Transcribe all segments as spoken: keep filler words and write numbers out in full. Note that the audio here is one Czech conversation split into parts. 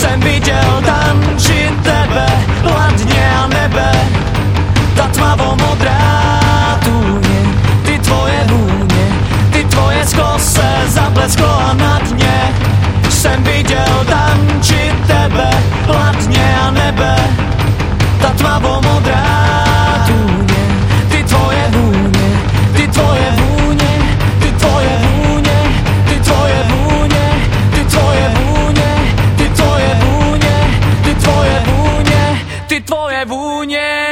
jsem viděl tančit tebe, hladně a nebe, ta tmavomodrá tůně, ty tvoje vůně, ty tvoje sklo se zablesklo a na dně jsem viděl tančit tebe, hladně a nebe, ta tmavomodrá tůně, ty tvoje vůně, ty tvoje vůně, ty tvoje vůně, ty tvoje vůně, ty tvoje vůně, ty tvoje vůně, ty tvoje vůně, ty tvoje vůně.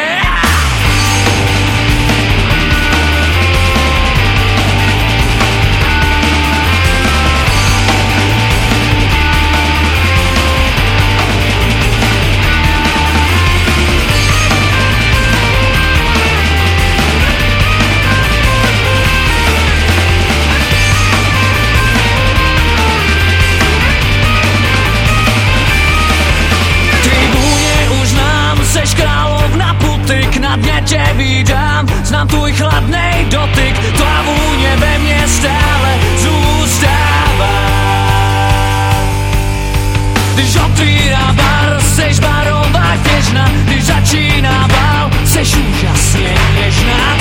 Seš královna putyk, na dně tě vídám, znám tvůj chladnej dotyk, tvá vůně ve mně stále zůstává. Když otvírá bar, seš barová kněžna, když začíná bál, seš úžasně něžná.